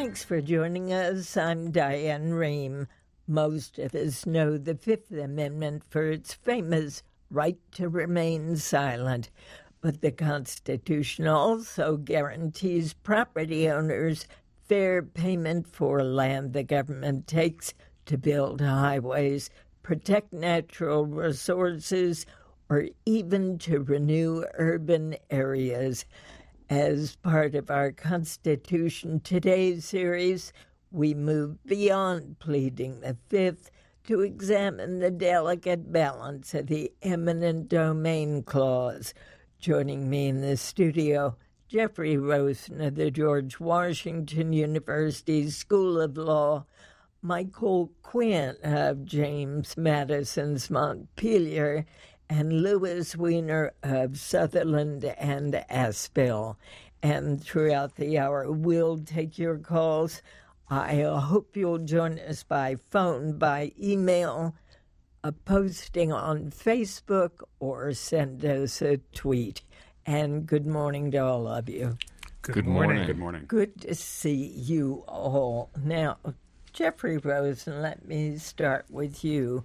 Thanks for joining us. I'm Diane Rehm. Most of us know the Fifth Amendment for its famous right to remain silent. But the Constitution also guarantees property owners fair payment for land the government takes to build highways, protect natural resources, or even to renew urban areas. As part of our Constitution Today series, we move beyond pleading the Fifth to examine the delicate balance of the eminent domain clause. Joining me in the studio, Jeffrey Rosen of the George Washington University School of Law, Michael Quinn of James Madison's Montpelier, and Louis Weiner of Sutherland and Aspel. And throughout the hour, we'll take your calls. I hope you'll join us by phone, by email, a posting on Facebook, or send us a tweet. And good morning to all of you. Good morning. Good morning. Good to see you all. Now, Jeffrey Rosen, let me start with you.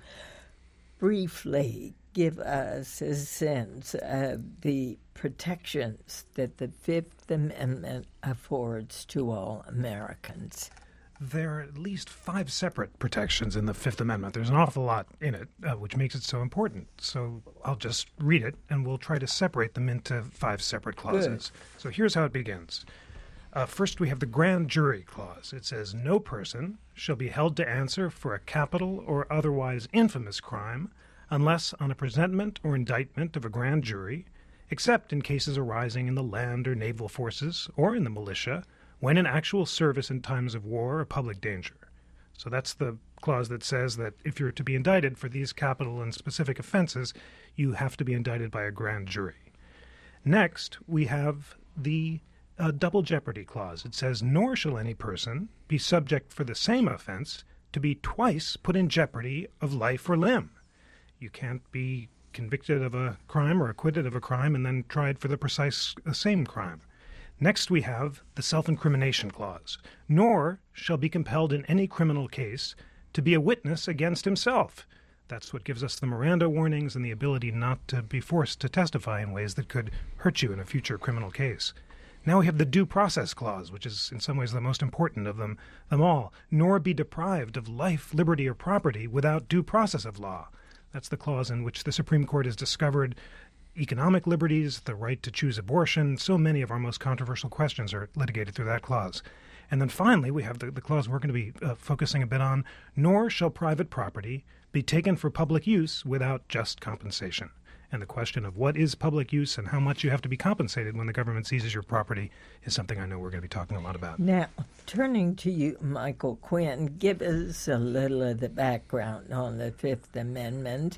Briefly, give us a sense of the protections that the Fifth Amendment affords to all Americans. There are at least 5 separate protections in the Fifth Amendment. There's an awful lot in it, which makes it so important. So I'll just read it, and we'll try to separate them into 5 separate clauses. Good. So here's how it begins. First, we have the Grand Jury Clause. It says, no person shall be held to answer for a capital or otherwise infamous crime unless on a presentment or indictment of a grand jury, except in cases arising in the land or naval forces or in the militia, when in actual service in times of war or public danger. So that's the clause that says that if you're to be indicted for these capital and specific offenses, you have to be indicted by a grand jury. Next, we have the Double Jeopardy Clause. It says, nor shall any person be subject for the same offense to be twice put in jeopardy of life or limb. You can't be convicted of a crime or acquitted of a crime and then tried for the precise same crime. Next, we have the Self-Incrimination Clause. Nor shall be compelled in any criminal case to be a witness against himself. That's what gives us the Miranda warnings and the ability not to be forced to testify in ways that could hurt you in a future criminal case. Now we have the Due Process Clause, which is in some ways the most important of them all. Nor be deprived of life, liberty, or property without due process of law. That's the clause in which the Supreme Court has discovered economic liberties, the right to choose abortion. So many of our most controversial questions are litigated through that clause. And then finally, we have the clause we're going to be focusing a bit on, nor shall private property be taken for public use without just compensation. And the question of what is public use and how much you have to be compensated when the government seizes your property is something I know we're going to be talking a lot about. Now, turning to you, Michael Quinn, give us a little of the background on the Fifth Amendment.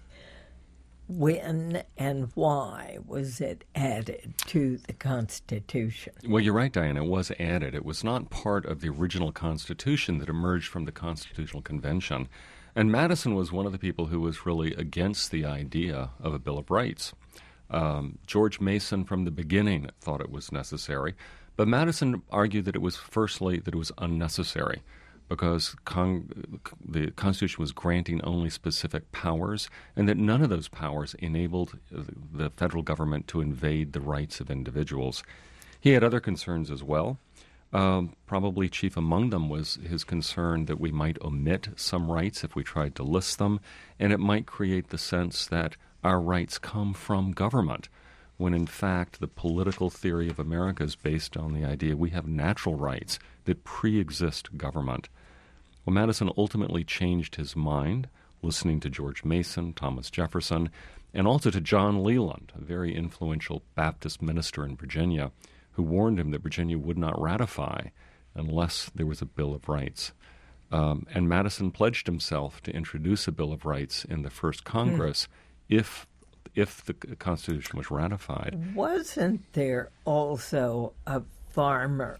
When and why was it added to the Constitution? Well, you're right, Diane. It was added. It was not part of the original Constitution that emerged from the Constitutional Convention. And Madison was one of the people who was really against the idea of a Bill of Rights. George Mason, from the beginning, thought it was necessary. But Madison argued that it was, firstly, that it was unnecessary because the Constitution was granting only specific powers and that none of those powers enabled the federal government to invade the rights of individuals. He had other concerns as well. Probably chief among them was his concern that we might omit some rights if we tried to list them, and it might create the sense that our rights come from government, when in fact the political theory of America is based on the idea we have natural rights that pre-exist government. Well, Madison ultimately changed his mind, listening to George Mason, Thomas Jefferson, and also to John Leland, a very influential Baptist minister in Virginia, who warned him that Virginia would not ratify unless there was a Bill of Rights. And Madison pledged himself to introduce a Bill of Rights in the first Congress if the Constitution was ratified. Wasn't there also a farmer,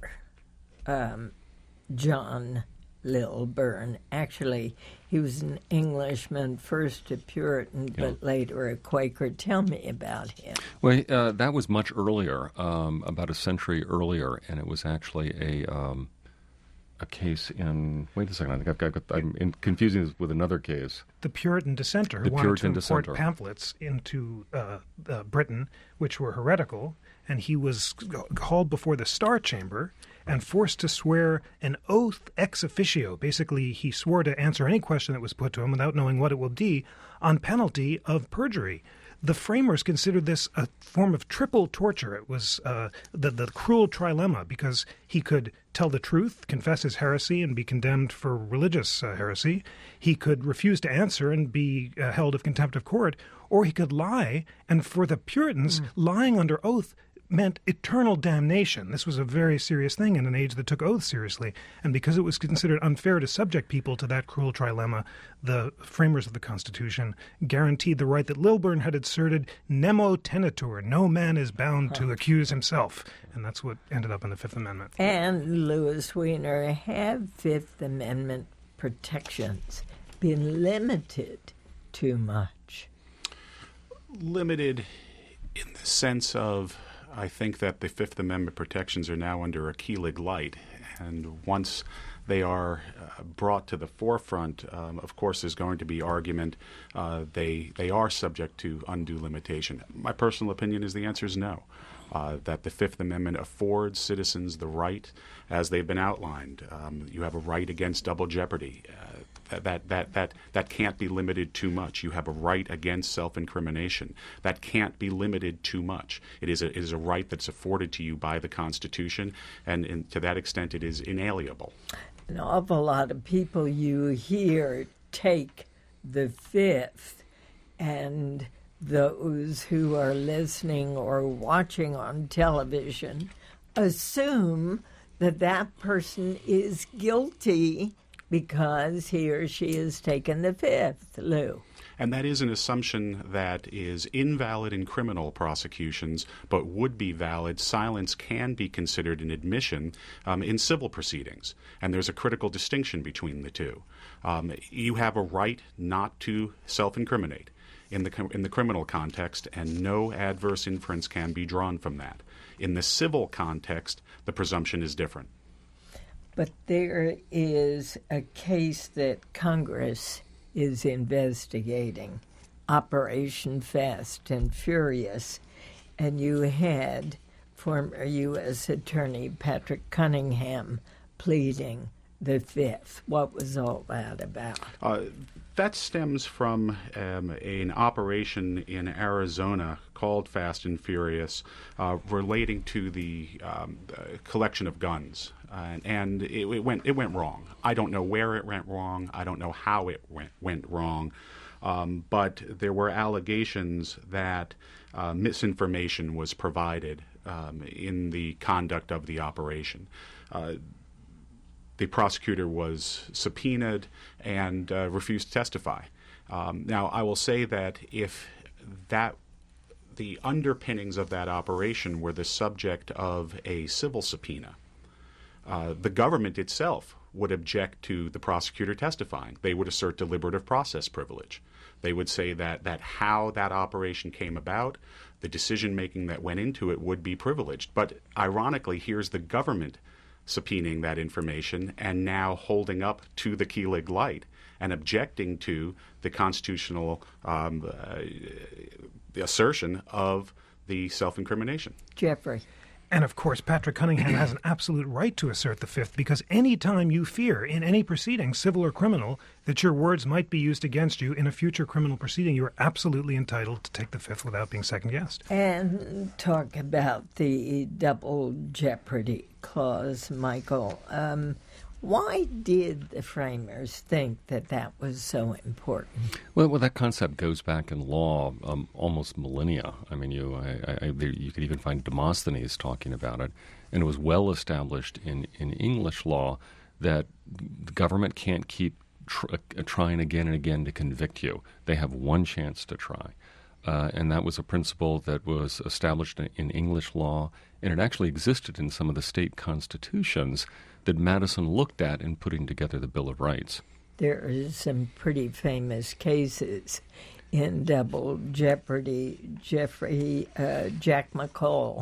John Lilburn? Actually, he was an Englishman, first a Puritan, but later a Quaker. Tell me about him. Well, that was much earlier, about a century earlier, and it was actually a case in. Wait a second. I think I'm confusing this with another case. The Puritan dissenter who wanted to import pamphlets into Britain, which were heretical, and he was called before the Star Chamber and forced to swear an oath ex officio. Basically, he swore to answer any question that was put to him without knowing what it will be, on penalty of perjury. The framers considered this a form of triple torture. It was the cruel trilemma, because he could tell the truth, confess his heresy, and be condemned for religious heresy. He could refuse to answer and be held of contempt of court, or he could lie. And for the Puritans, lying under oath meant eternal damnation. This was a very serious thing in an age that took oaths seriously. And because it was considered unfair to subject people to that cruel trilemma, the framers of the Constitution guaranteed the right that Lilburne had asserted, nemo tenetur, no man is bound to accuse himself. And that's what ended up in the Fifth Amendment. And, Louis Weiner, have Fifth Amendment protections been limited too much? Limited in the sense of, I think that the Fifth Amendment protections are now under a Keelig light, and once they are brought to the forefront, of course, there's going to be argument. They are subject to undue limitation. My personal opinion is the answer is no. That the Fifth Amendment affords citizens the right, as they've been outlined. You have a right against double jeopardy. That can't be limited too much. You have a right against self-incrimination. That can't be limited too much. It is a right that's afforded to you by the Constitution, and to that extent it is inalienable. An awful lot of people you hear take the Fifth, and those who are listening or watching on television assume that that person is guilty because he or she has taken the Fifth, Lou. And that is an assumption that is invalid in criminal prosecutions, but would be valid. Silence can be considered an admission in civil proceedings, and there's a critical distinction between the two. You have a right not to self-incriminate in the criminal context, and no adverse inference can be drawn from that. In the civil context, the presumption is different. But there is a case that Congress is investigating, Operation Fast and Furious, and you had former U.S. Attorney Patrick Cunningham pleading the Fifth. What was all that about? That stems from an operation in Arizona called Fast and Furious relating to the collection of guns. And it went wrong. I don't know where it went wrong. I don't know how it went wrong. But there were allegations that misinformation was provided in the conduct of the operation. The prosecutor was subpoenaed and refused to testify. Now, I will say that if the underpinnings of that operation were the subject of a civil subpoena, the government itself would object to the prosecutor testifying. They would assert deliberative process privilege. They would say that how that operation came about, the decision-making that went into it would be privileged. But ironically, here's the government subpoenaing that information and now holding up to the Keelig light and objecting to the constitutional the assertion of the self-incrimination. Jeffrey. And, of course, Patrick Cunningham has an absolute right to assert the Fifth, because any time you fear in any proceeding, civil or criminal, that your words might be used against you in a future criminal proceeding, you are absolutely entitled to take the Fifth without being second-guessed. And talk about the double jeopardy clause, Michael. Why did the framers think that was so important? Well, that concept goes back in law almost millennia. I mean, you could even find Demosthenes talking about it, and it was well established in English law that the government can't keep trying again and again to convict you. They have one chance to try. And that was a principle that was established in English law, and it actually existed in some of the state constitutions that Madison looked at in putting together the Bill of Rights. There are some pretty famous cases in double jeopardy. Jack McCall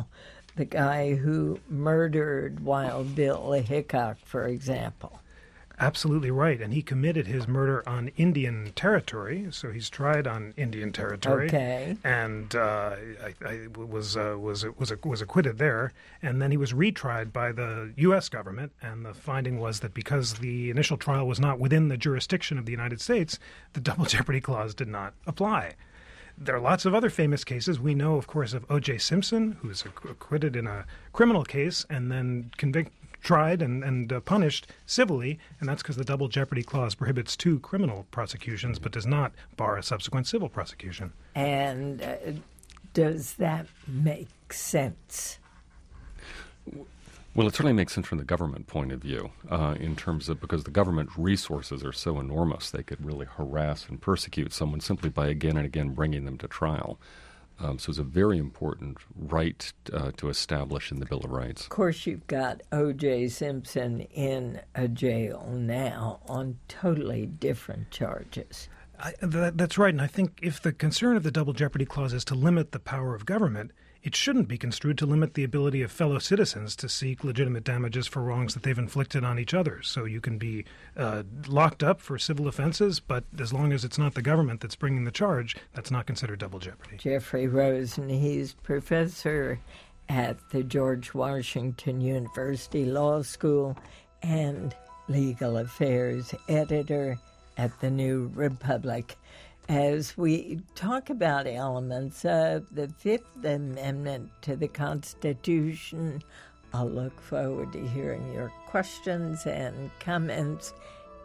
the guy who murdered Wild Bill Hickok, for example. Absolutely right. And he committed his murder on Indian territory, so he's tried on Indian territory. Okay. And was acquitted there. And then he was retried by the U.S. government, and the finding was that because the initial trial was not within the jurisdiction of the United States, the double jeopardy clause did not apply. There are lots of other famous cases. We know, of course, of O.J. Simpson, who was acquitted in a criminal case and then tried and punished civilly, and that's because the double jeopardy clause prohibits 2 criminal prosecutions but does not bar a subsequent civil prosecution. And does that make sense? Well, it certainly makes sense from the government point of view, in terms of because the government resources are so enormous, they could really harass and persecute someone simply by again and again bringing them to trial. So it's a very important right to establish in the Bill of Rights. Of course, you've got O.J. Simpson in a jail now on totally different charges. That's right, and I think if the concern of the double jeopardy clause is to limit the power of government, it shouldn't be construed to limit the ability of fellow citizens to seek legitimate damages for wrongs that they've inflicted on each other. So you can be locked up for civil offenses, but as long as it's not the government that's bringing the charge, that's not considered double jeopardy. Jeffrey Rosen, he's professor at the George Washington University Law School and legal affairs editor at the New Republic. As we talk about elements of the Fifth Amendment to the Constitution, I'll look forward to hearing your questions and comments.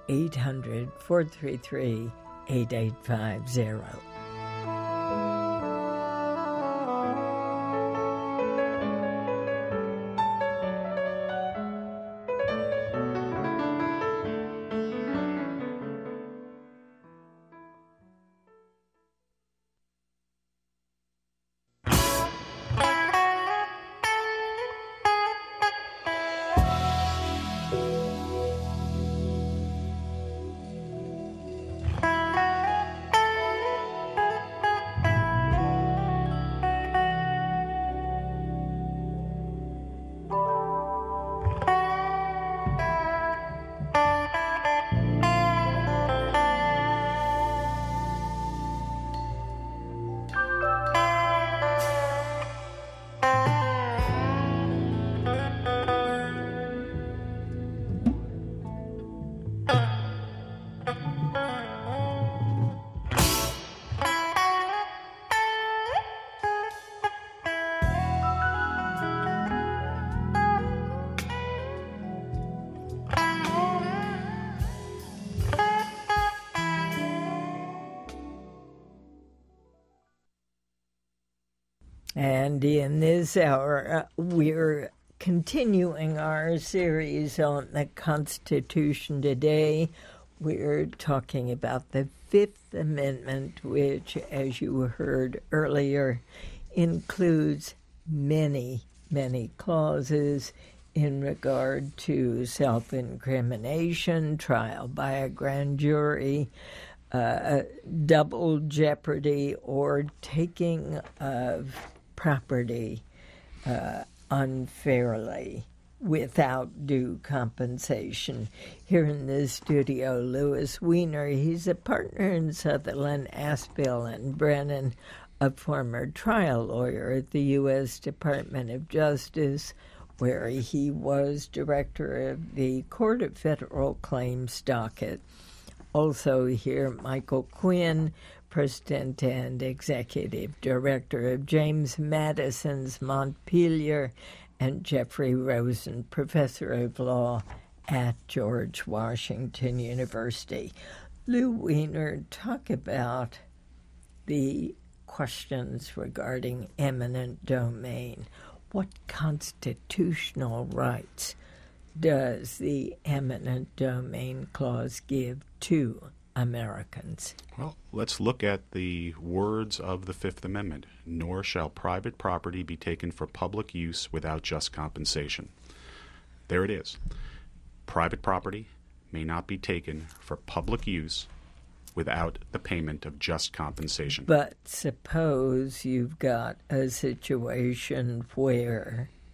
800-433-8850. And in this hour, we're continuing our series on the Constitution today. We're talking about the Fifth Amendment, which, as you heard earlier, includes many, many clauses in regard to self-incrimination, trial by a grand jury, double jeopardy, or taking of property unfairly without due compensation. Here in the studio, Louis Weiner. He's a partner in Sutherland, Aspel, and Brennan, a former trial lawyer at the U.S. Department of Justice, where he was director of the Court of Federal Claims docket. Also here, Michael Quinn, President and Executive Director of James Madison's Montpelier, and Jeffrey Rosen, Professor of Law at George Washington University. Lou Weiner, talk about the questions regarding eminent domain. What constitutional rights does the eminent domain clause give to Americans? Well, let's look at the words of the Fifth Amendment. Nor shall private property be taken for public use without just compensation. There it is. Private property may not be taken for public use without the payment of just compensation. But suppose you've got a situation where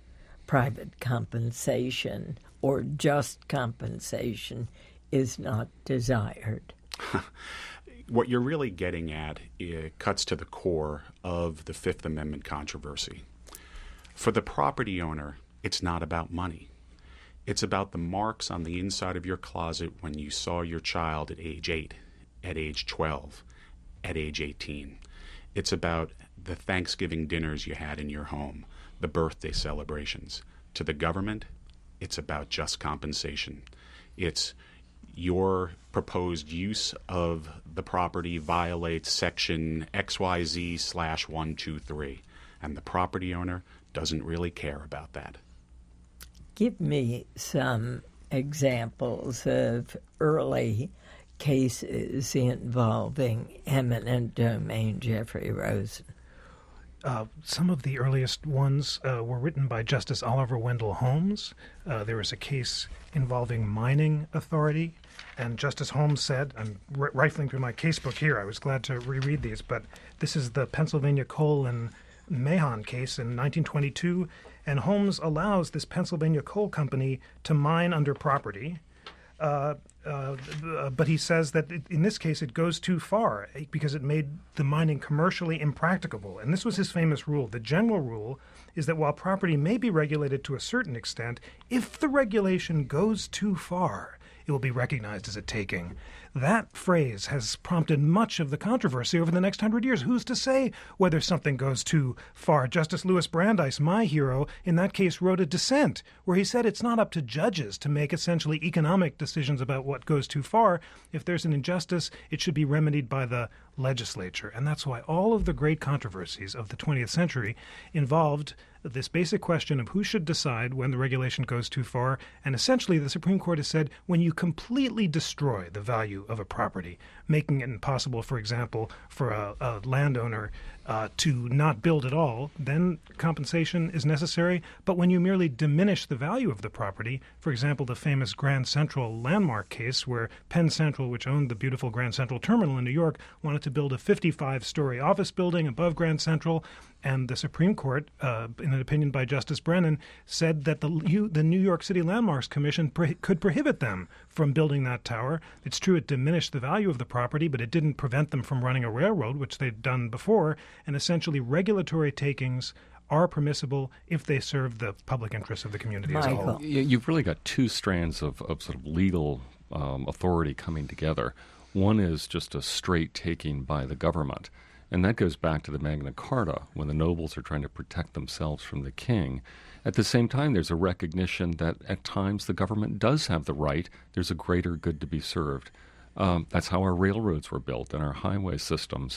private compensation or just compensation is not desired. What you're really getting at cuts to the core of the Fifth Amendment controversy. For the property owner, it's not about money. It's about the marks on the inside of your closet when you saw your child at age 8, at age 12, at age 18. It's about the Thanksgiving dinners you had in your home, the birthday celebrations. To the government, it's about just compensation. It's your proposed use of the property violates section XYZ/123, and the property owner doesn't really care about that. Give me some examples of early cases involving eminent domain, Jeffrey Rosen. Some of the earliest ones were written by Justice Oliver Wendell Holmes. There was a case involving mining authority, and Justice Holmes said, I'm rifling through my casebook here, I was glad to reread these, but this is the Pennsylvania Coal and Mahon case in 1922, and Holmes allows this Pennsylvania coal company to mine under property, but he says that in this case it goes too far because it made the mining commercially impracticable. And this was his famous rule. The general rule is that while property may be regulated to a certain extent, if the regulation goes too far, it will be recognized as a taking. That phrase has prompted much of the controversy over the next 100 years. Who's to say whether something goes too far? Justice Louis Brandeis, my hero, in that case wrote a dissent where he said it's not up to judges to make essentially economic decisions about what goes too far. If there's an injustice, it should be remedied by the legislature. And that's why all of the great controversies of the 20th century involved this basic question of who should decide when the regulation goes too far. And essentially, the Supreme Court has said when you completely destroy the value of a property, making it impossible, for example, for a landowner to not build at all, then compensation is necessary. But when you merely diminish the value of the property, for example, the famous Grand Central landmark case where Penn Central, which owned the beautiful Grand Central Terminal in New York, wanted to build a 55-story office building above Grand Central, and the Supreme Court, in an opinion by Justice Brennan, said that the New York City Landmarks Commission could prohibit them from building that tower. It's true it diminished the value of the property, but it didn't prevent them from running a railroad, which they'd done before, and essentially regulatory takings are permissible if they serve the public interest of the community as a whole. You've really got two strands of sort of legal authority coming together. One is just a straight taking by the government. And that goes back to the Magna Carta, when the nobles are trying to protect themselves from the king. At the same time, there's a recognition that at times the government does have the right. There's a greater good to be served. That's how our railroads were built and our highway systems.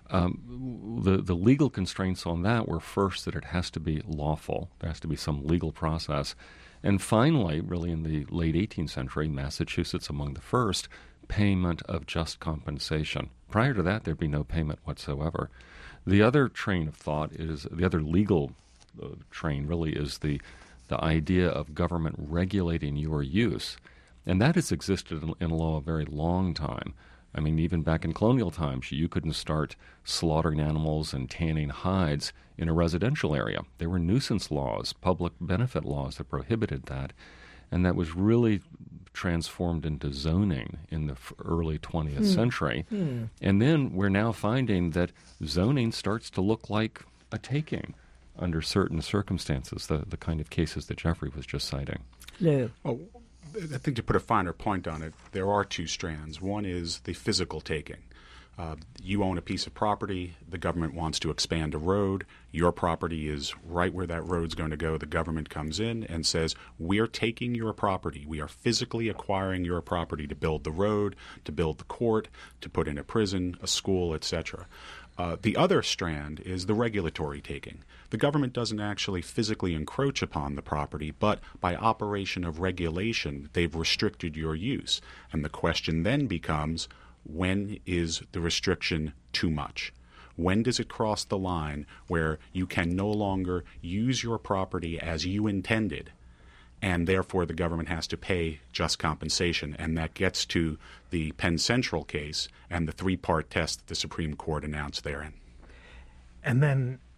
The legal constraints on that were first that it has to be lawful. There has to be some legal process. And finally, really in the late 18th century, Massachusetts among the first, payment of just compensation. Prior to that, there'd be no payment whatsoever. The other train of thought is, the other legal train really is the idea of government regulating your use. And that has existed in law a very long time. I mean, even back in colonial times, you couldn't start slaughtering animals and tanning hides in a residential area. There were nuisance laws, public benefit laws that prohibited that. And that was really transformed into zoning in the early 20th century. And then we're now finding that zoning starts to look like a taking under certain circumstances, the kind of cases that Jeffrey was just citing. Lou. Oh, I think to put a finer point on it, there are two strands. One is the physical taking. You own a piece of property. The government wants to expand a road. Your property is right where that road's going to go. The government comes in and says, we're taking your property. We are physically acquiring your property to build the road, to build the court, to put in a prison, a school, etc. The other strand is the regulatory taking. The government doesn't actually physically encroach upon the property, but by operation of regulation, they've restricted your use. And the question then becomes, when is the restriction too much? When does it cross the line where you can no longer use your property as you intended, and therefore the government has to pay just compensation? And that gets to the Penn Central case and the three-part test that the Supreme Court announced therein. And then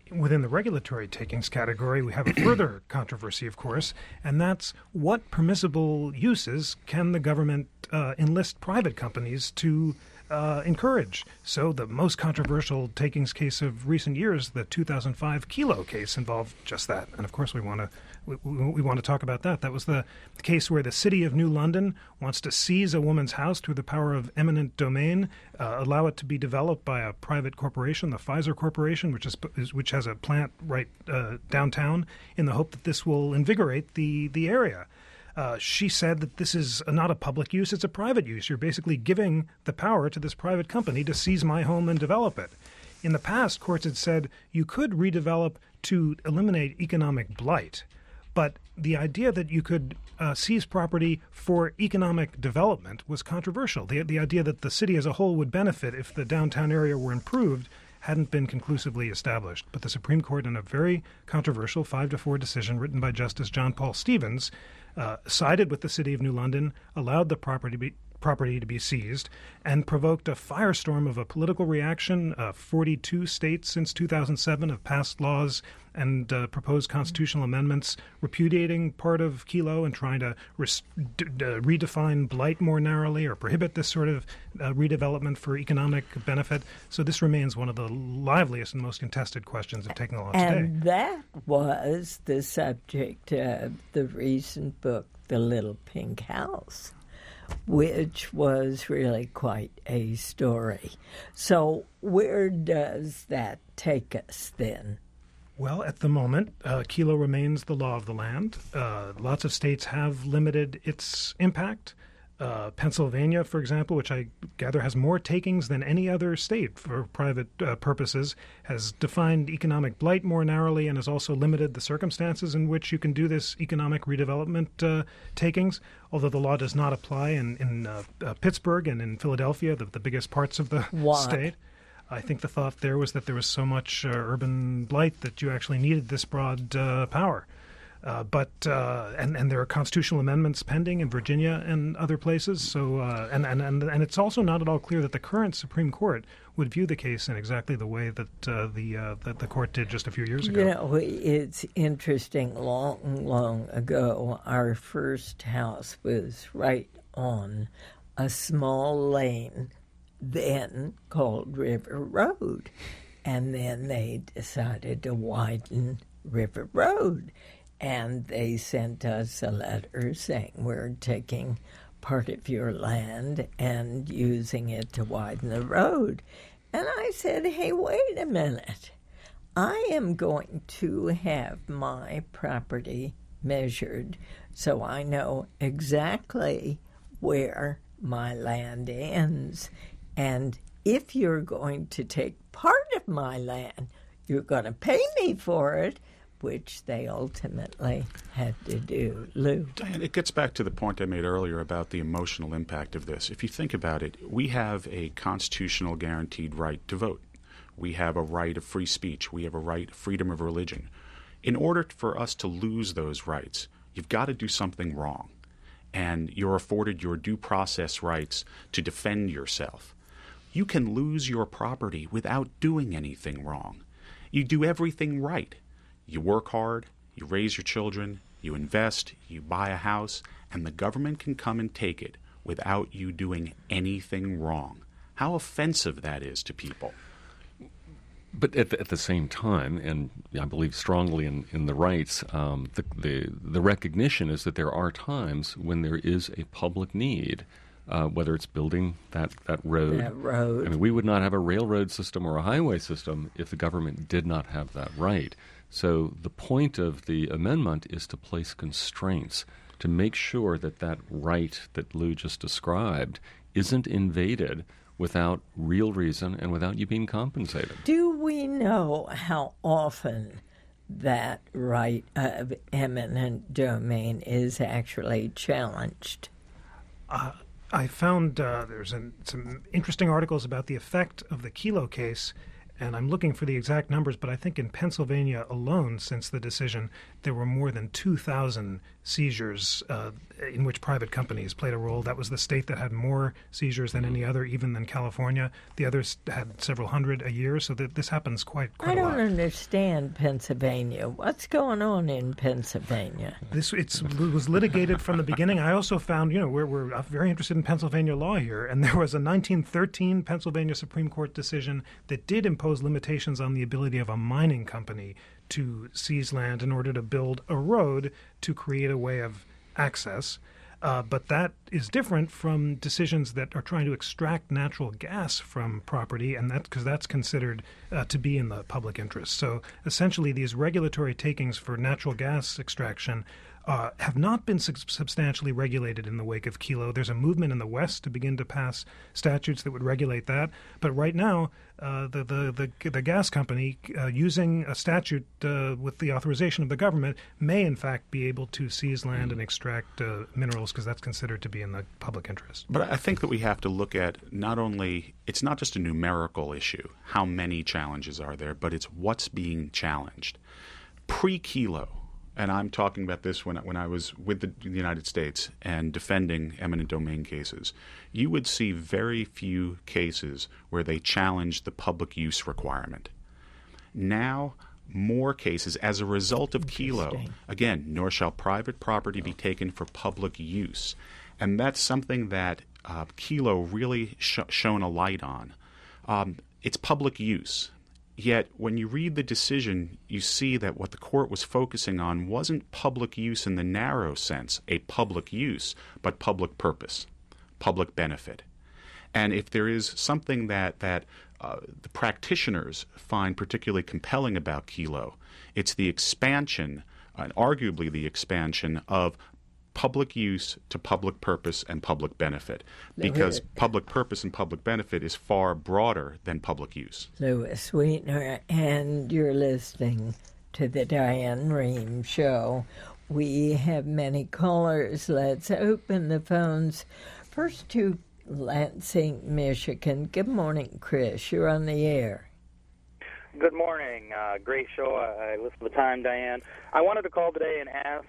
within the regulatory takings category, we have a further controversy, of course, and that's what permissible uses can the government enlist private companies to encourage. So the most controversial takings case of recent years, the 2005 Kelo case, involved just that. And of course, we want to talk about that. That was the case where the city of New London wants to seize a woman's house through the power of eminent domain, allow it to be developed by a private corporation, the Pfizer Corporation, which has a plant right downtown, in the hope that this will invigorate the area. She said that this is not a public use, it's a private use. You're basically giving the power to this private company to seize my home and develop it. In the past, courts had said you could redevelop to eliminate economic blight, but the idea that you could seize property for economic development was controversial. The idea that the city as a whole would benefit if the downtown area were improved hadn't been conclusively established. But the Supreme Court, in a very controversial 5-4 decision written by Justice John Paul Stevens, sided with the city of New London, allowed the property to be seized, and provoked a firestorm of a political reaction. 42 states since 2007 have passed laws and proposed constitutional amendments repudiating part of Kelo and trying to redefine blight more narrowly or prohibit this sort of redevelopment for economic benefit. So this remains one of the liveliest and most contested questions of taking the law today. And that was the subject of the recent book, The Little Pink House, which was really quite a story. So where does that take us then? Well, at the moment, Kelo remains the law of the land. Lots of states have limited its impact. Pennsylvania, for example, which I gather has more takings than any other state for private purposes, has defined economic blight more narrowly and has also limited the circumstances in which you can do this economic redevelopment takings, although the law does not apply in Pittsburgh and in Philadelphia, the biggest parts of the state. I think the thought there was that there was so much urban blight that you actually needed this broad power. But there are constitutional amendments pending in Virginia and other places. So and it's also not at all clear that the current Supreme Court would view the case in exactly the way that the court did just a few years ago. You know, it's interesting. Long ago, our first house was right on a small lane, then called River Road, and then they decided to widen River Road. And they sent us a letter saying we're taking part of your land and using it to widen the road. And I said, hey, wait a minute. I am going to have my property measured so I know exactly where my land ends. And if you're going to take part of my land, you're going to pay me for it, which they ultimately had to do. Lou. Diane, it gets back to the point I made earlier about the emotional impact of this. If you think about it, we have a constitutional guaranteed right to vote. We have a right of free speech. We have a right of freedom of religion. In order for us to lose those rights, you've got to do something wrong. And you're afforded your due process rights to defend yourself. You can lose your property without doing anything wrong. You do everything right. You work hard, you raise your children, you invest, you buy a house, and the government can come and take it without you doing anything wrong. How offensive that is to people. But at the same time, and I believe strongly in the rights, the recognition is that there are times when there is a public need, whether it's building that road. That road. I mean, we would not have a railroad system or a highway system if the government did not have that right. So the point of the amendment is to place constraints, to make sure that that right that Lou just described isn't invaded without real reason and without you being compensated. Do we know how often that right of eminent domain is actually challenged? I found there's some interesting articles about the effect of the Kelo case And I'm looking for the exact numbers, but I think in Pennsylvania alone, since the decision, there were more than 2,000 seizures in which private companies played a role. That was the state that had more seizures than any other, even than California. The others had several hundred a year, so this happens quite a lot. I don't understand Pennsylvania. What's going on in Pennsylvania? It was litigated from the beginning. I also found, we're very interested in Pennsylvania law here, and there was a 1913 Pennsylvania Supreme Court decision that did impose limitations on the ability of a mining company to seize land in order to build a road to create a way of access. But that is different from decisions that are trying to extract natural gas from property, and because that's considered to be in the public interest. So essentially, these regulatory takings for natural gas extraction have not been substantially regulated in the wake of Kelo. There's a movement in the West to begin to pass statutes that would regulate that. But right now, the gas company, using a statute with the authorization of the government, may in fact be able to seize land and extract minerals because that's considered to be in the public interest. But I think that we have to look at it's not just a numerical issue, how many challenges are there, but it's what's being challenged. Pre-Kelo, and I'm talking about this when I was with the United States and defending eminent domain cases, you would see very few cases where they challenged the public use requirement. Now, more cases as a result of Kelo. Again, nor shall private property be taken for public use. And that's something that Kelo really shone a light on. It's public use. Yet, when you read the decision, you see that what the court was focusing on wasn't public use in the narrow sense, a public use, but public purpose, public benefit. And if there is something that the practitioners find particularly compelling about Kelo, it's the expansion, and arguably the expansion, of public use to public purpose and public benefit, because public purpose and public benefit is far broader than public use. Louis Sweetner, and you're listening to the Diane Rehm Show. We have many callers. Let's open the phones. First to Lansing, Michigan. Good morning, Chris. You're on the air. Good morning. Great show. I listened to the time, Diane. I wanted to call today and ask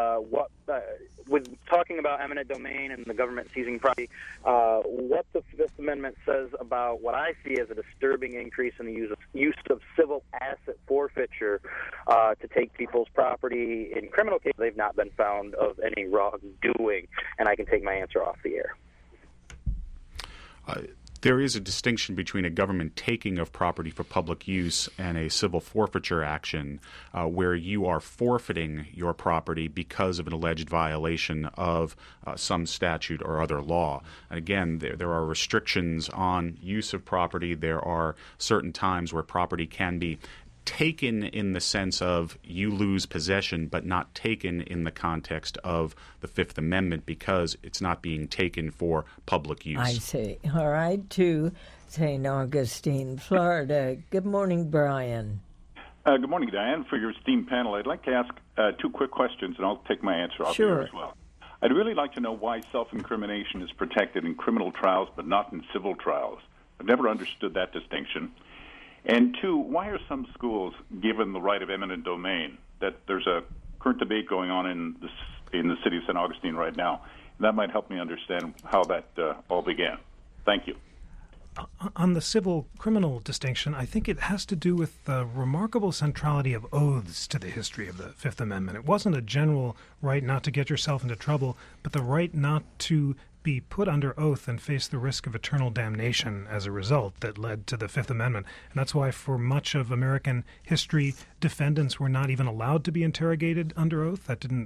with talking about eminent domain and the government seizing property, what the Fifth Amendment says about what I see as a disturbing increase in the use of civil asset forfeiture to take people's property in criminal cases they've not been found of any wrongdoing, and I can take my answer off the air. There is a distinction between a government taking of property for public use and a civil forfeiture action where you are forfeiting your property because of an alleged violation of some statute or other law. And again, there are restrictions on use of property. There are certain times where property can be taken in the sense of you lose possession, but not taken in the context of the Fifth Amendment because it's not being taken for public use. I see. All right, to St. Augustine, Florida. Good morning, Brian. Good morning, Diane. For your esteemed panel, I'd like to ask two quick questions, and I'll take my answer off there as well. I'd really like to know why self-incrimination is protected in criminal trials but not in civil trials. I've never understood that distinction. And two, why are some schools given the right of eminent domain? That there's a current debate going on in the city of St. Augustine right now. That might help me understand how that all began. Thank you. On the civil-criminal distinction, I think it has to do with the remarkable centrality of oaths to the history of the Fifth Amendment. It wasn't a general right not to get yourself into trouble, but the right not to be put under oath and face the risk of eternal damnation as a result that led to the Fifth Amendment. And that's why for much of American history, defendants were not even allowed to be interrogated under oath. That didn't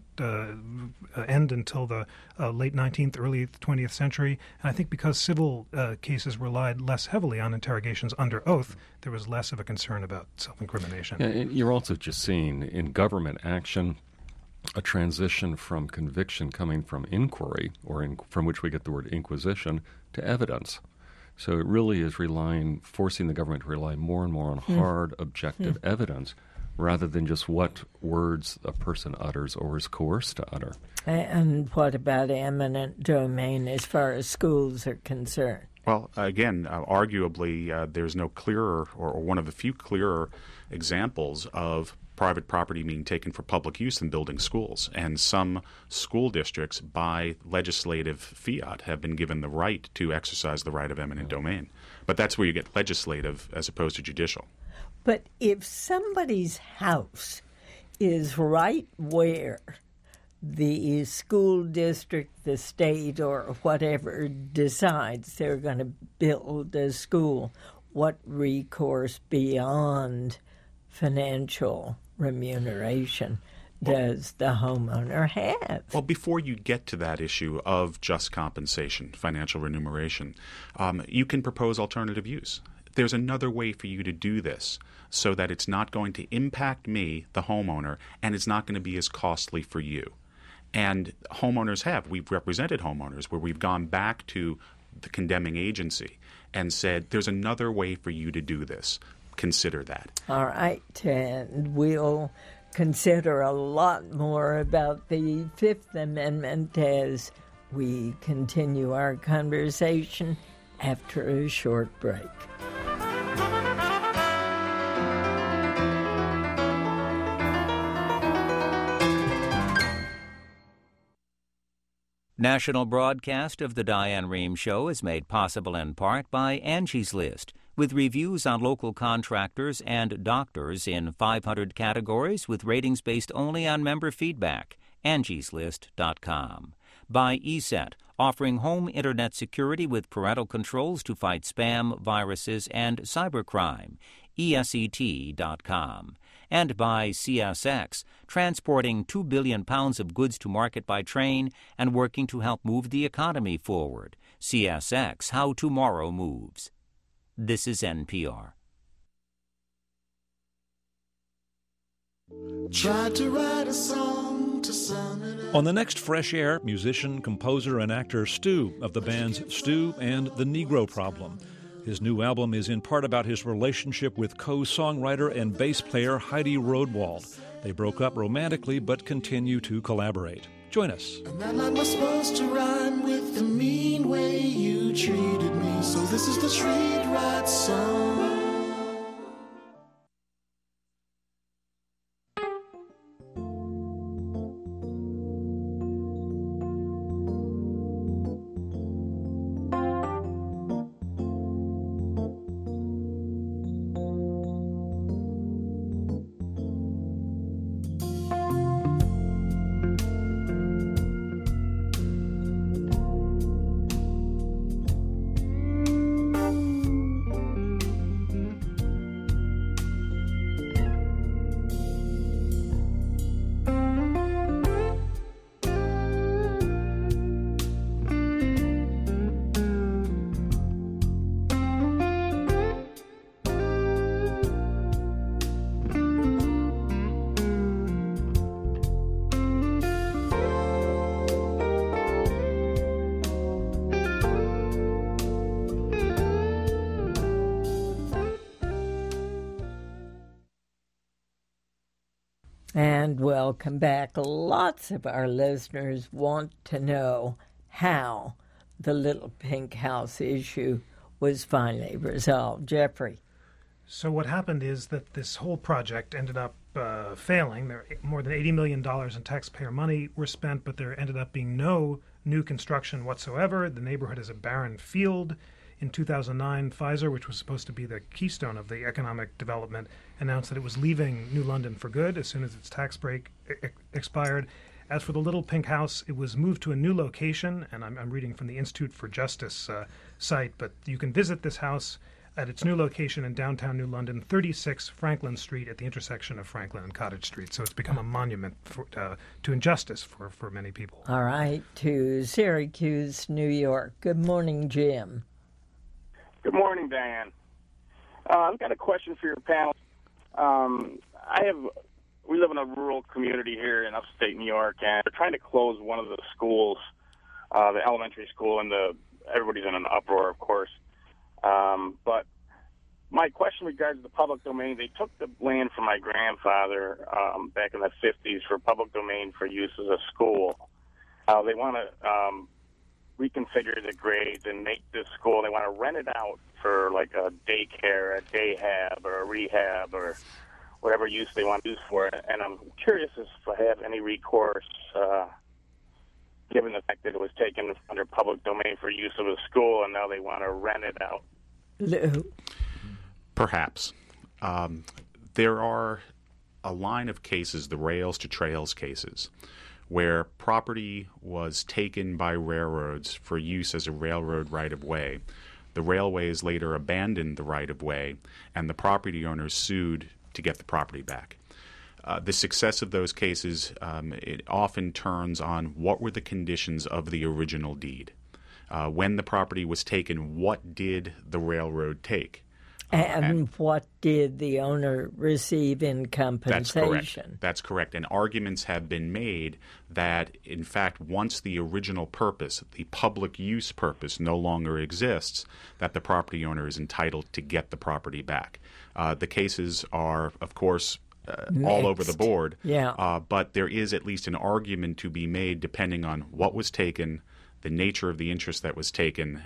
end until the late 19th, early 20th century. And I think because civil cases relied less heavily on interrogations under oath, there was less of a concern about self-incrimination. Yeah, you're also just seeing in government action a transition from conviction coming from inquiry, from which we get the word inquisition, to evidence. So it really is forcing the government to rely more and more on hard, objective evidence rather than just what words a person utters or is coerced to utter. And what about eminent domain as far as schools are concerned? Well, again, arguably, there's no clearer or one of the few clearer examples of private property being taken for public use than building schools. And some school districts, by legislative fiat, have been given the right to exercise the right of eminent domain. But that's where you get legislative as opposed to judicial. But if somebody's house is right where the school district, the state, or whatever decides they're going to build a school, what recourse beyond financial remuneration does the homeowner have? Well, before you get to that issue of just compensation, financial remuneration, you can propose alternative use. There's another way for you to do this so that it's not going to impact me, the homeowner, and it's not going to be as costly for you. And we've represented homeowners where we've gone back to the condemning agency and said, there's another way for you to do this. Consider that. All right, and we'll consider a lot more about the Fifth Amendment as we continue our conversation after a short break. National broadcast of the Diane Rehm Show is made possible in part by Angie's List, with reviews on local contractors and doctors in 500 categories with ratings based only on member feedback. Angie'sList.com. By ESET, offering home internet security with parental controls to fight spam, viruses, and cybercrime. ESET.com. And by CSX, transporting 2 billion pounds of goods to market by train and working to help move the economy forward. CSX, how tomorrow moves. This is NPR. Tried to write a song to sum it up. On the next Fresh Air, musician, composer, and actor Stu of the bands Stu and The Negro Problem. His new album is in part about his relationship with co-songwriter and bass player Heidi Rodewald. They broke up romantically but continue to collaborate. Join us. And that line was supposed to rhyme with the mean way you treated me. So this is the Treat Right song. And welcome back. Lots of our listeners want to know how the Little Pink House issue was finally resolved. Jeffrey. So what happened is that this whole project ended up failing. More than $80 million in taxpayer money were spent, but there ended up being no new construction whatsoever. The neighborhood is a barren field. In 2009, Pfizer, which was supposed to be the keystone of the economic development, announced that it was leaving New London for good as soon as its tax break expired. As for the Little Pink House, it was moved to a new location, and I'm reading from the Institute for Justice site, but you can visit this house at its new location in downtown New London, 36 Franklin Street at the intersection of Franklin and Cottage Street. So it's become a monument to injustice for many people. All right, to Syracuse, New York. Good morning, Jim. Good morning, Diane. I've got a question for your panel. We live in a rural community here in upstate New York, and they're trying to close one of the schools, the elementary school, and everybody's in an uproar, of course. But my question regards the public domain. They took the land from my grandfather back in the 50s for public domain for use as a school. They want to reconfigure the grades and make this school. They want to rent it out for like a daycare, a day hab, or a rehab, or whatever use they want to use for it. And I'm curious if I have any recourse, given the fact that it was taken under public domain for use of a school, and now they want to rent it out. Lou? Perhaps. There are a line of cases, the Rails to Trails cases, where property was taken by railroads for use as a railroad right-of-way. The railways later abandoned the right-of-way, and the property owners sued to get the property back. The success of those cases, it often turns on what were the conditions of the original deed. When the property was taken, what did the railroad take? And what did the owner receive in compensation? That's correct. And arguments have been made that, in fact, once the original purpose, the public use purpose, no longer exists, that the property owner is entitled to get the property back. The cases are, of course, all over the board. Yeah. But there is at least an argument to be made depending on what was taken, the nature of the interest that was taken,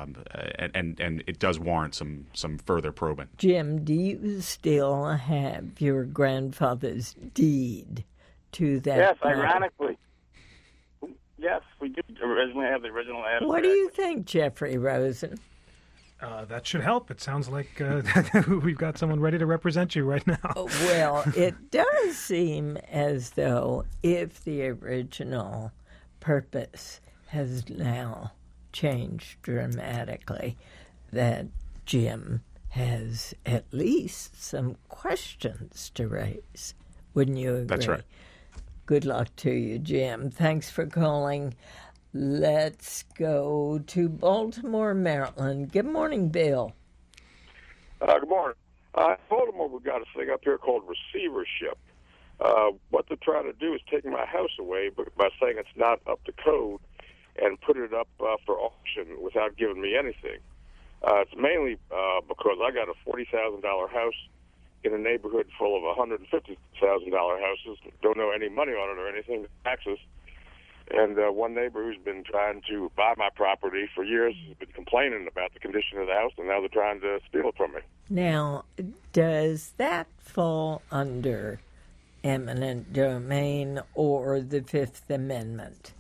and it does warrant some further probing. Jim, do you still have your grandfather's deed to that? Yes, ironically. Yes, we do originally have the original address. What do you think, Jeffrey Rosen? That should help. It sounds like we've got someone ready to represent you right now. Well, it does seem as though if the original purpose has now changed dramatically, that Jim has at least some questions to raise. Wouldn't you agree? That's right. Good luck to you, Jim. Thanks for calling. Let's go to Baltimore, Maryland. Good morning, Bill. Good morning. In Baltimore, we've got a thing up here called receivership. What they're trying to do is take my house away by saying it's not up to code and put it up for auction without giving me anything. It's mainly because I got a $40,000 house in a neighborhood full of $150,000 houses. Don't owe any money on it or anything, taxes. And one neighbor who's been trying to buy my property for years has been complaining about the condition of the house, and now they're trying to steal it from me. Now, does that fall under eminent domain or the Fifth Amendment?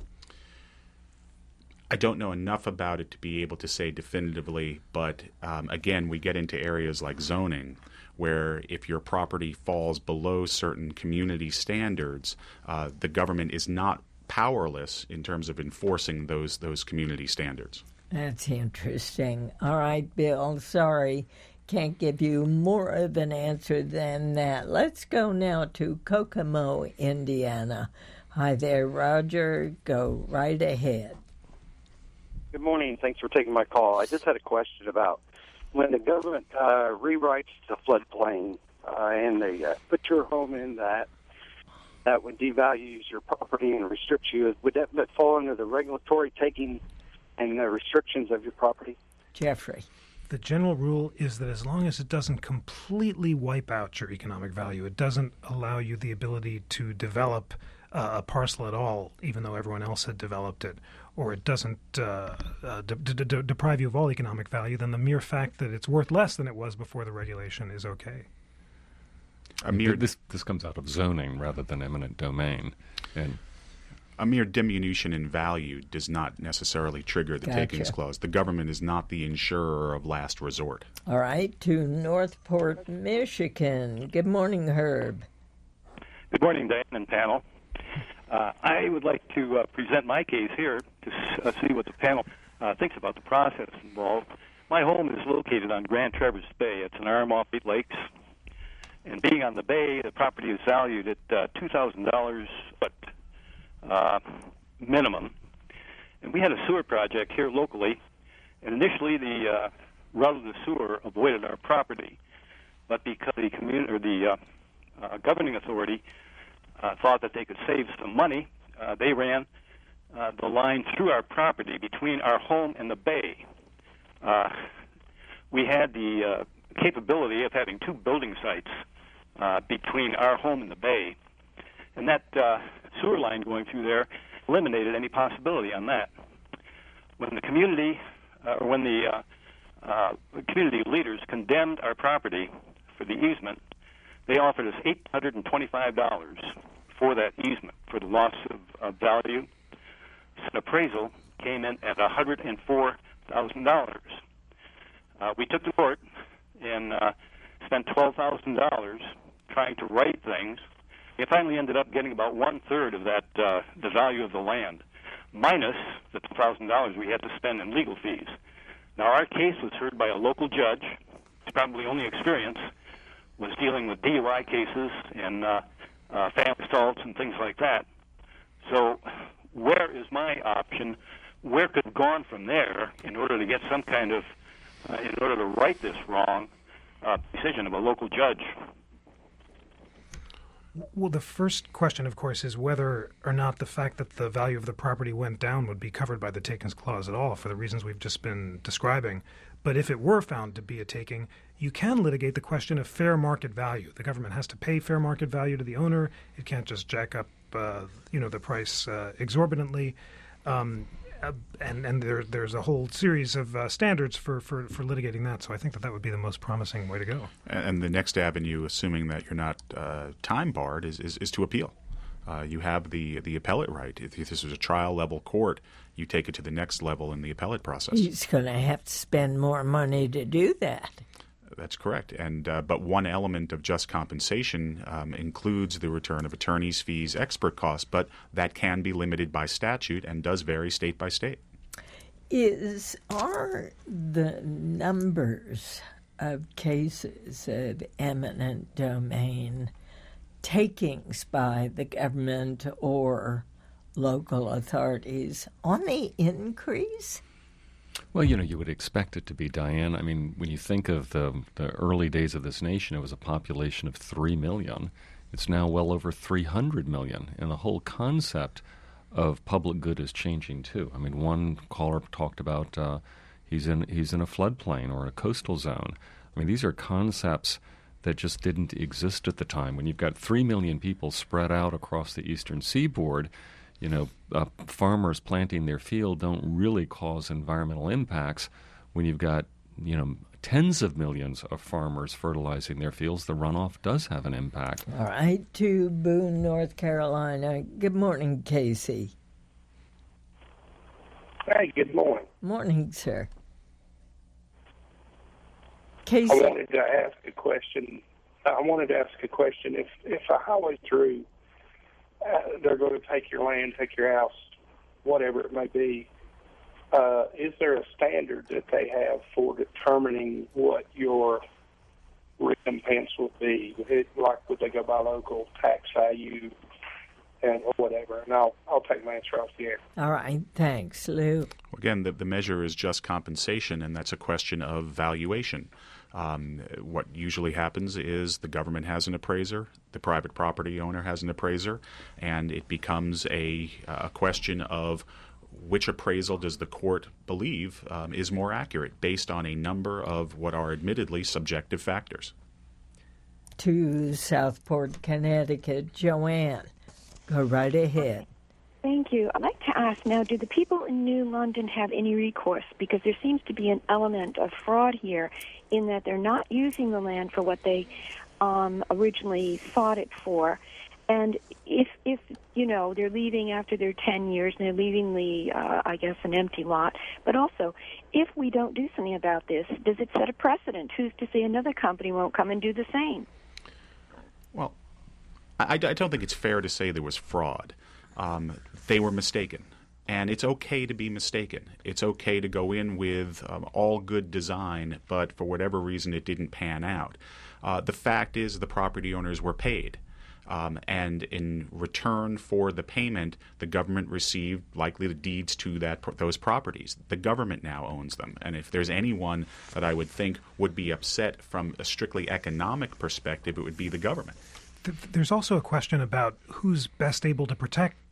I don't know enough about it to be able to say definitively, but again, we get into areas like zoning, where if your property falls below certain community standards, the government is not powerless in terms of enforcing those community standards. That's interesting. All right, Bill, sorry, can't give you more of an answer than that. Let's go now to Kokomo, Indiana. Hi there, Roger. Go right ahead. Good morning. Thanks for taking my call. I just had a question about when the government rewrites the floodplain and they put your home in that would devalue your property and restrict you. Would that fall under the regulatory taking and the restrictions of your property? Jeffrey. The general rule is that as long as it doesn't completely wipe out your economic value, it doesn't allow you the ability to develop a parcel at all, even though everyone else had developed it, or it doesn't deprive you of all economic value, then the mere fact that it's worth less than it was before the regulation is okay. This comes out of zoning rather than eminent domain. And a mere diminution in value does not necessarily trigger the takings clause. The government is not the insurer of last resort. All right, to Northport, Michigan. Good morning, Herb. Good morning, Diane and panel. I would like to present my case here to see what the panel thinks about the process involved. My home is located on Grand Traverse Bay. It's an arm off Great Lakes. And being on the bay, the property is valued at $2,000, but minimum. And we had a sewer project here locally, and initially the route of the sewer avoided our property, but because the community or the governing authority thought that they could save some money, they ran the line through our property between our home and the bay. We had the capability of having two building sites between our home and the bay, and that sewer line going through there eliminated any possibility on that. when the community community leaders condemned our property for the easement, they offered us $825 for that easement, for the loss of value. An appraisal came in at $104,000. We took to court and spent $12,000 trying to right things. It finally ended up getting about one-third of that, the value of the land, minus the $2,000 we had to spend in legal fees. Now, our case was heard by a local judge. His probably only experience was dealing with DUI cases and family assaults and things like that. So where is my option? Where could have gone from there in order to get some kind of, in order to right this wrong decision of a local judge? Well, the first question, of course, is whether or not the fact that the value of the property went down would be covered by the takings clause at all, for the reasons we've just been describing. But if it were found to be a taking, you can litigate the question of fair market value. The government has to pay fair market value to the owner. It can't just jack up, the price exorbitantly. And there's a whole series of standards for litigating that. So I think that would be the most promising way to go. And the next avenue, assuming that you're not time barred, is to appeal. You have the appellate right. If this was a trial-level court, you take it to the next level in the appellate process. He's going to have to spend more money to do that. That's correct. And but one element of just compensation includes the return of attorneys' fees, expert costs, but that can be limited by statute and does vary state by state. Are the numbers of cases of eminent domain, takings by the government or local authorities, on the increase? Well, you would expect it to be, Diane. I mean, when you think of the early days of this nation, it was a population of 3 million. It's now well over 300 million. And the whole concept of public good is changing, too. I mean, one caller talked about he's in a floodplain or a coastal zone. I mean, these are concepts that just didn't exist at the time. When you've got 3 million people spread out across the eastern seaboard, farmers planting their field don't really cause environmental impacts. When you've got, tens of millions of farmers fertilizing their fields, the runoff does have an impact. All right, to Boone, North Carolina. Good morning, Casey. Hey, good morning. Morning, sir. Casey. I wanted to ask a question. If a highway through, they're going to take your land, take your house, whatever it may be, is there a standard that they have for determining what your recompense would be? Would they go by local tax value and whatever? And I'll take my answer off the air. All right. Thanks, Lou. Again, the measure is just compensation, and that's a question of valuation. What usually happens is the government has an appraiser, the private property owner has an appraiser, and it becomes a question of which appraisal does the court believe is more accurate based on a number of what are admittedly subjective factors. To Southport, Connecticut, Joanne, go right ahead. Thank you. I'd like to ask now, do the people in New London have any recourse? Because there seems to be an element of fraud here in that they're not using the land for what they originally thought it for. And if they're leaving after their 10 years and they're leaving an empty lot. But also, if we don't do something about this, does it set a precedent? Who's to say another company won't come and do the same? Well, I don't think it's fair to say there was fraud. They were mistaken. And it's okay to be mistaken. It's okay to go in with all good design, but for whatever reason it didn't pan out. The fact is the property owners were paid. And in return for the payment, the government received likely the deeds to those properties. The government now owns them. And if there's anyone that I would think would be upset from a strictly economic perspective, it would be the government. There's also a question about who's best able to protect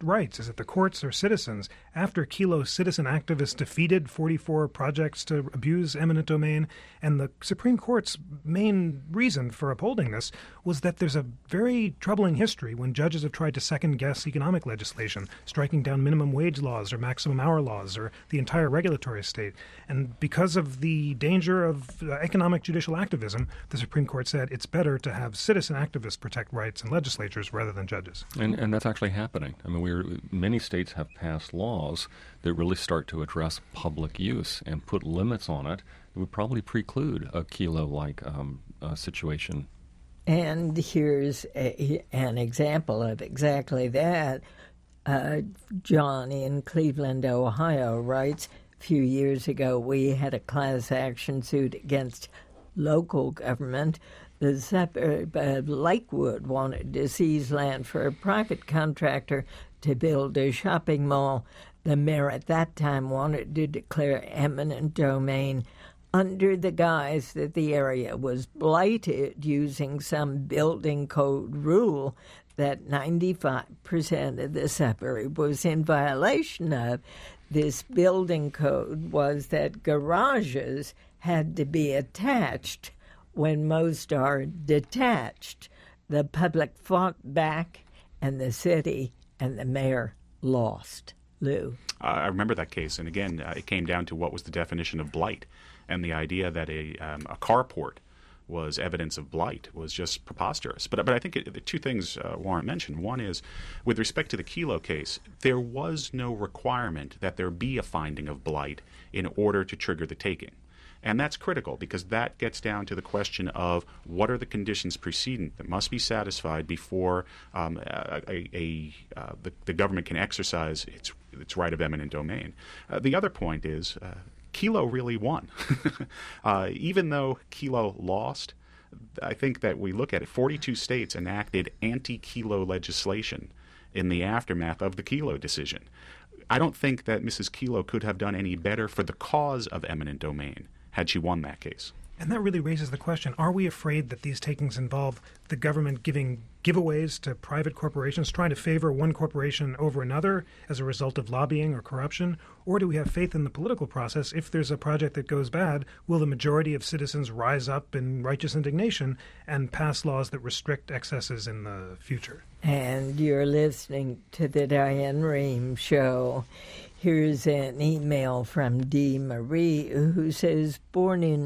rights? Is it the courts or citizens? After Kelo, citizen activists defeated 44 projects to abuse eminent domain, and the Supreme Court's main reason for upholding this was that there's a very troubling history when judges have tried to second-guess economic legislation, striking down minimum wage laws or maximum hour laws or the entire regulatory state. And because of the danger of economic judicial activism, the Supreme Court said it's better to have citizen activists protect rights in legislatures rather than judges. And that's actually happening. I mean, many states have passed laws that really start to address public use and put limits on it. It would probably preclude a Kelo-like situation. And here's an example of exactly that. John in Cleveland, Ohio, writes, a few years ago we had a class action suit against local government. The suburb of Lakewood wanted to seize land for a private contractor to build a shopping mall. The mayor at that time wanted to declare eminent domain under the guise that the area was blighted using some building code rule that 95% of the suburb was in violation of. This building code was that garages had to be attached when most are detached. The public fought back, and the city and the mayor lost. Lou? I remember that case, and again, it came down to what was the definition of blight, and the idea that a carport was evidence of blight was just preposterous. But I think the two things Warren mentioned. One is, with respect to the Kelo case, there was no requirement that there be a finding of blight in order to trigger the taking. And that's critical because that gets down to the question of what are the conditions precedent that must be satisfied before the government can exercise its right of eminent domain. The other point is Kelo really won. Even though Kelo lost, I think that we look at it, 42 states enacted anti-Kelo legislation in the aftermath of the Kelo decision. I don't think that Mrs. Kelo could have done any better for the cause of eminent domain had she won that case. And that really raises the question, are we afraid that these takings involve the government giving giveaways to private corporations, trying to favor one corporation over another as a result of lobbying or corruption? Or do we have faith in the political process? If there's a project that goes bad, will the majority of citizens rise up in righteous indignation and pass laws that restrict excesses in the future? And you're listening to the Diane Rehm Show. Here's an email from Dee Marie, who says, born in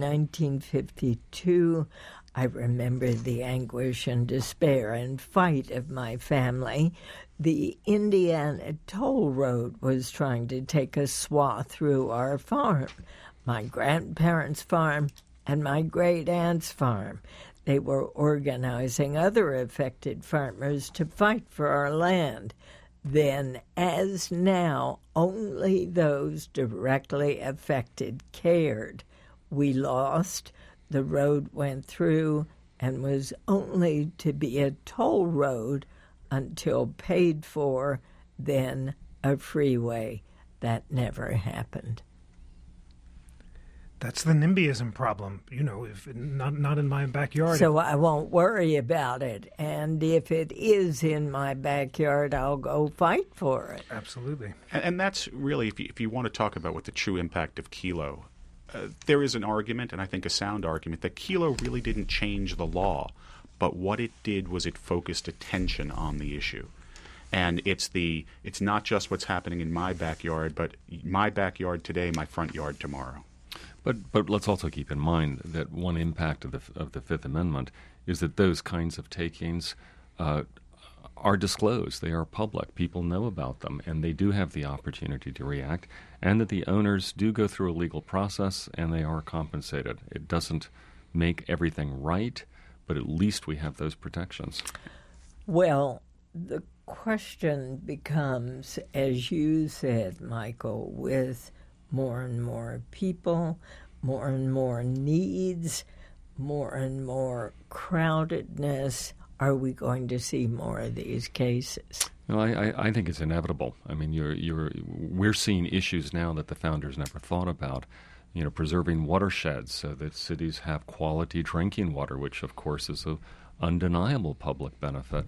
1952, I remember the anguish and despair and fight of my family. The Indiana Toll Road was trying to take a swath through our farm, my grandparents' farm and my great-aunt's farm. They were organizing other affected farmers to fight for our land. Then, as now, only those directly affected cared. We lost, the road went through, and was only to be a toll road until paid for, then a freeway. That never happened. That's the NIMBYism problem, if not in my backyard. So I won't worry about it. And if it is in my backyard, I'll go fight for it. Absolutely. And that's really, if you want to talk about what the true impact of Kelo, there is an argument, and I think a sound argument, that Kelo really didn't change the law, but what it did was it focused attention on the issue. And it's not just what's happening in my backyard, but my backyard today, my front yard tomorrow. But let's also keep in mind that one impact of the Fifth Amendment is that those kinds of takings are disclosed. They are public. People know about them, and they do have the opportunity to react, and that the owners do go through a legal process, and they are compensated. It doesn't make everything right, but at least we have those protections. Well, the question becomes, as you said, Michael, with more and more people, more and more needs, more and more crowdedness, are we going to see more of these cases? No, I think it's inevitable. I mean, we're seeing issues now that the founders never thought about. Preserving watersheds so that cities have quality drinking water, which of course is an undeniable public benefit.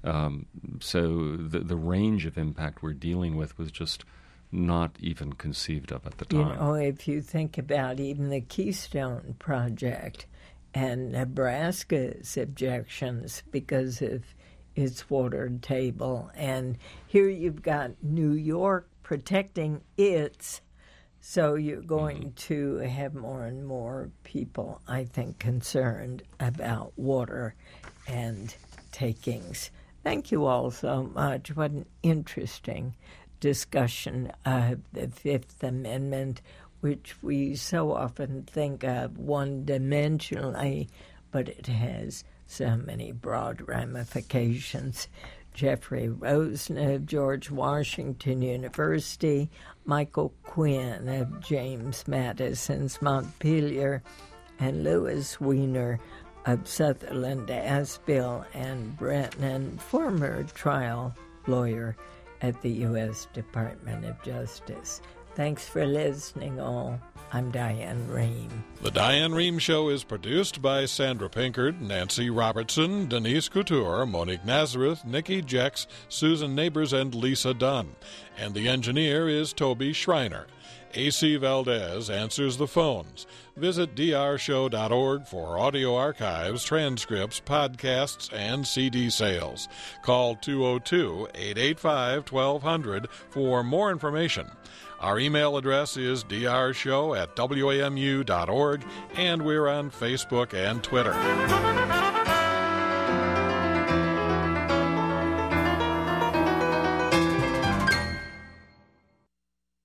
So the range of impact we're dealing with was just not even conceived of at the time. You know, if you think about even the Keystone Project and Nebraska's objections because of its water table, and here you've got New York protecting its, so you're going to have more and more people, I think, concerned about water and takings. Thank you all so much. What an interesting discussion of the Fifth Amendment, which we so often think of one-dimensionally, but it has so many broad ramifications. Jeffrey Rosen of George Washington University, Michael Quinn of James Madison's Montpelier, and Louis Weiner of Sutherland Aspil and Brennan, former trial lawyer at the U.S. Department of Justice. Thanks for listening, all. I'm Diane Rehm. The Diane Rehm Show is produced by Sandra Pinkard, Nancy Robertson, Denise Couture, Monique Nazareth, Nikki Jex, Susan Neighbors, and Lisa Dunn. And the engineer is Toby Schreiner. A.C. Valdez answers the phones. Visit drshow.org for audio archives, transcripts, podcasts, and CD sales. Call 202-885-1200 for more information. Our email address is drshow@wamu.org, and we're on Facebook and Twitter.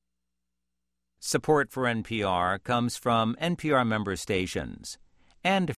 Support for NPR comes from NPR member stations and